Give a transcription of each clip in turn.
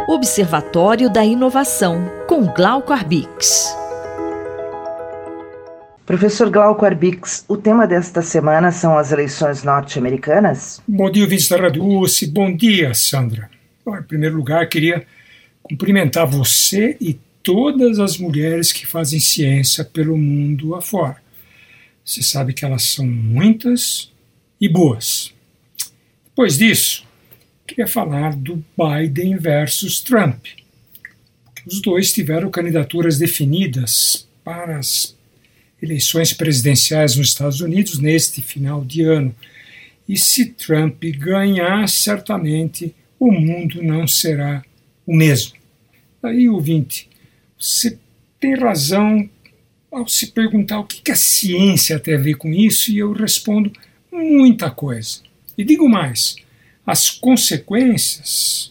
Observatório da Inovação, com Glauco Arbix. Professor Glauco Arbix, o tema desta semana são as eleições norte-americanas? Bom dia, ouvintes da Rádio USP. Bom dia, Sandra. Bom, em primeiro lugar, queria cumprimentar você e todas as mulheres que fazem ciência pelo mundo afora. Você sabe que elas são muitas e boas. Depois disso, queria falar do Biden versus Trump. Os dois tiveram candidaturas definidas para as eleições presidenciais nos Estados Unidos neste final de ano. E se Trump ganhar, certamente o mundo não será o mesmo. Aí, ouvinte, você tem razão ao se perguntar o que a ciência tem a ver com isso, e eu respondo muita coisa. E digo mais, as consequências,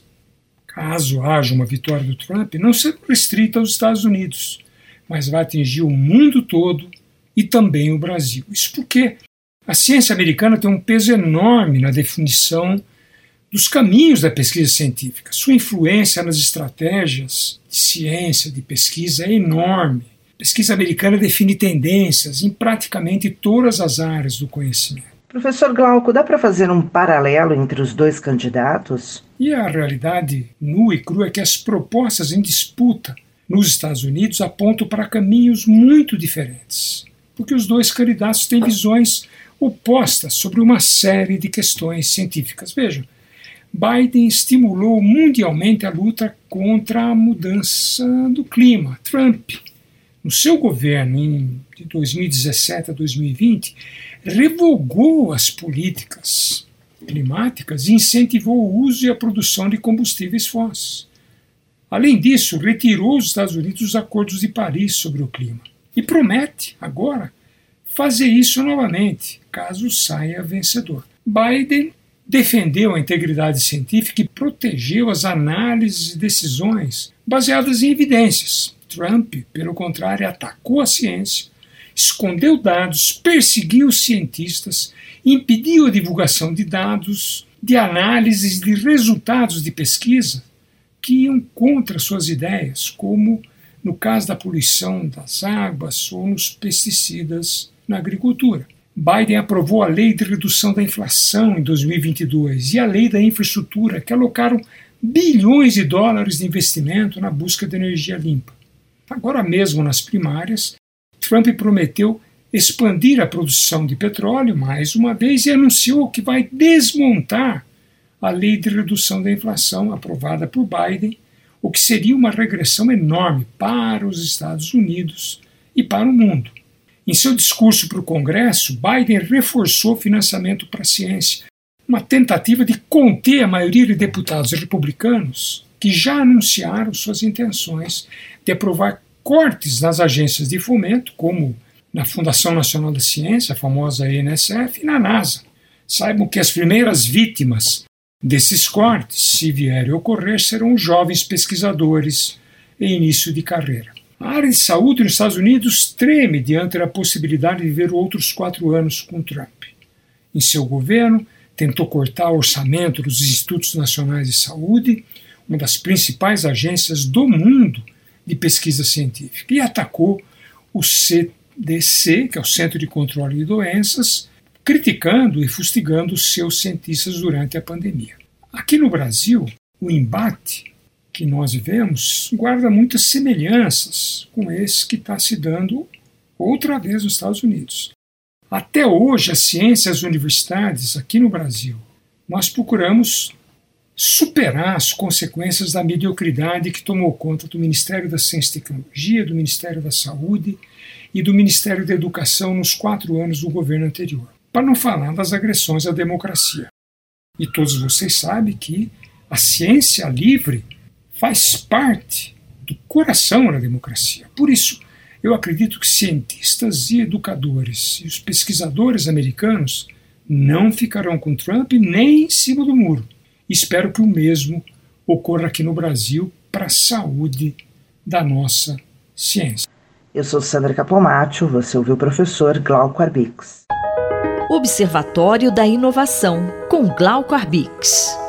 caso haja uma vitória do Trump, não serão restritas aos Estados Unidos, mas vai atingir o mundo todo e também o Brasil. Isso porque a ciência americana tem um peso enorme na definição dos caminhos da pesquisa científica. Sua influência nas estratégias de ciência, de pesquisa, é enorme. A pesquisa americana define tendências em praticamente todas as áreas do conhecimento. Professor Glauco, dá para fazer um paralelo entre os dois candidatos? E a realidade nua e crua é que as propostas em disputa nos Estados Unidos apontam para caminhos muito diferentes, porque os dois candidatos têm visões opostas sobre uma série de questões científicas. Vejam, Biden estimulou mundialmente a luta contra a mudança do clima. Trump, no seu governo, de 2017 a 2020, revogou as políticas climáticas e incentivou o uso e a produção de combustíveis fósseis. Além disso, retirou os Estados Unidos dos acordos de Paris sobre o clima e promete, agora, fazer isso novamente, caso saia vencedor. Biden defendeu a integridade científica e protegeu as análises e decisões baseadas em evidências. Trump, pelo contrário, atacou a ciência, escondeu dados, perseguiu os cientistas, impediu a divulgação de dados, de análises de resultados de pesquisa que iam contra suas ideias, como no caso da poluição das águas ou nos pesticidas na agricultura. Biden aprovou a Lei de Redução da Inflação em 2022 e a Lei da Infraestrutura, que alocaram bilhões de dólares de investimento na busca de energia limpa. Agora mesmo nas primárias, Trump prometeu expandir a produção de petróleo mais uma vez e anunciou que vai desmontar a Lei de Redução da Inflação aprovada por Biden, o que seria uma regressão enorme para os Estados Unidos e para o mundo. Em seu discurso para o Congresso, Biden reforçou o financiamento para a ciência, uma tentativa de conter a maioria de deputados republicanos que já anunciaram suas intenções de aprovar cortes nas agências de fomento, como na Fundação Nacional da Ciência, a famosa NSF, e na NASA. Saibam que as primeiras vítimas desses cortes, se vierem a ocorrer, serão os jovens pesquisadores em início de carreira. A área de saúde nos Estados Unidos treme diante da possibilidade de viver outros 4 anos com Trump. Em seu governo, tentou cortar o orçamento dos Institutos Nacionais de Saúde, uma das principais agências do mundo de pesquisa científica, e atacou o CDC, que é o Centro de Controle de Doenças, criticando e fustigando os seus cientistas durante a pandemia. Aqui no Brasil, o embate que nós vivemos guarda muitas semelhanças com esse que está se dando outra vez nos Estados Unidos. Até hoje, a ciência e as universidades aqui no Brasil, nós procuramos superar as consequências da mediocridade que tomou conta do Ministério da Ciência e Tecnologia, do Ministério da Saúde e do Ministério da Educação nos 4 anos do governo anterior, para não falar das agressões à democracia. E todos vocês sabem que a ciência livre faz parte do coração da democracia. Por isso, eu acredito que cientistas e educadores e os pesquisadores americanos não ficarão com Trump nem em cima do muro. Espero que o mesmo ocorra aqui no Brasil para a saúde da nossa ciência. Eu sou Sandra Capomatto, você ouviu o professor Glauco Arbix. Observatório da Inovação, com Glauco Arbix.